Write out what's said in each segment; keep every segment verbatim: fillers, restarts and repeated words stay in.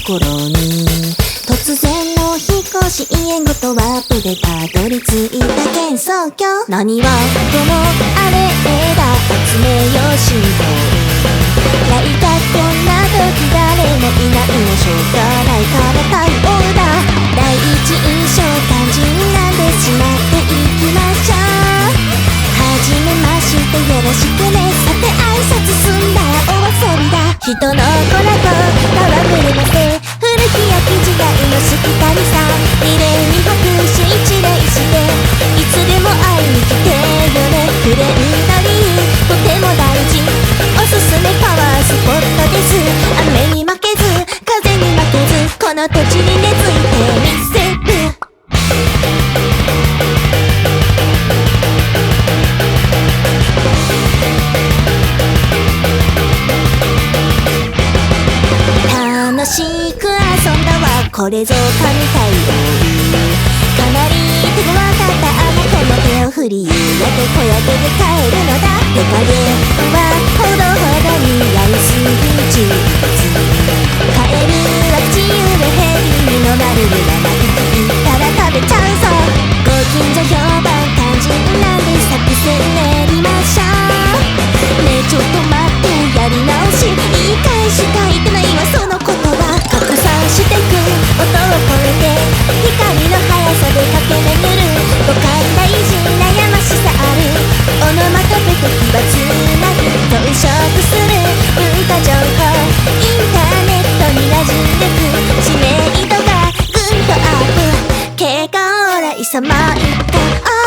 ころに突然の引っ越し家ごとワープでたどり着いた幻想郷。何はともあれだ集めようしよう。泣いたこんな時誰もいないのしょうがないから対応だ。第一印象肝心なんでしまっていきましょう。はじめましてよろしくね。さて挨拶済んだらお遊びだ。人の子らと戯れませ。古き良き時代のしきたりさ。二礼に拍手一礼していつでも会いに来てよね。フレンドリーとても大事。おすすめパワースポットです。雨に負けず風に負けずこの土地に根付いてみせる。楽しく遊んだわこれぞ神対応。かなり手ごわかったあの子の手を振りやけ小焼けで帰るのだ。手加減はほどほどにやりすぎち帰るは口ゆるヘビに飲まれる生意気言ったら食べちゃうぞ。ご近所評判肝心なんで作戦練りましょう。ねえちょっと待ってやり直し言い返したいってないわその言葉。拡散してく音を超えて光の速さで駆け巡る。五感大事悩ましさあるオノマトペと奇抜な人を移植する文化情報インターネットに馴染んでく知名度がぐんとアップ。経過オーライさまいった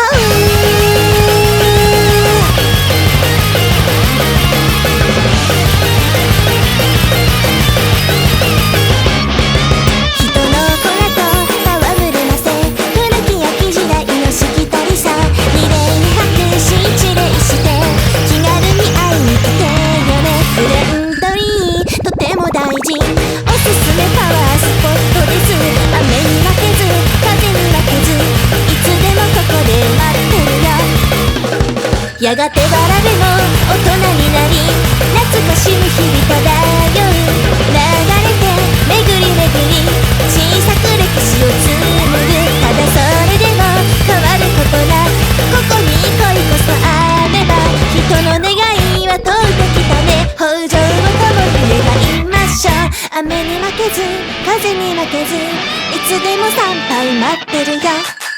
やがてバラでも大人になり懐かしむ日々漂う。流れて巡り巡り小さく歴史を紡ぐ。ただそれでも変わることなここに恋こそあれば。人の願いは通ってきたね。豊穣を共に願いましょう。雨に負けず風に負けずいつでも参拝待ってるよ。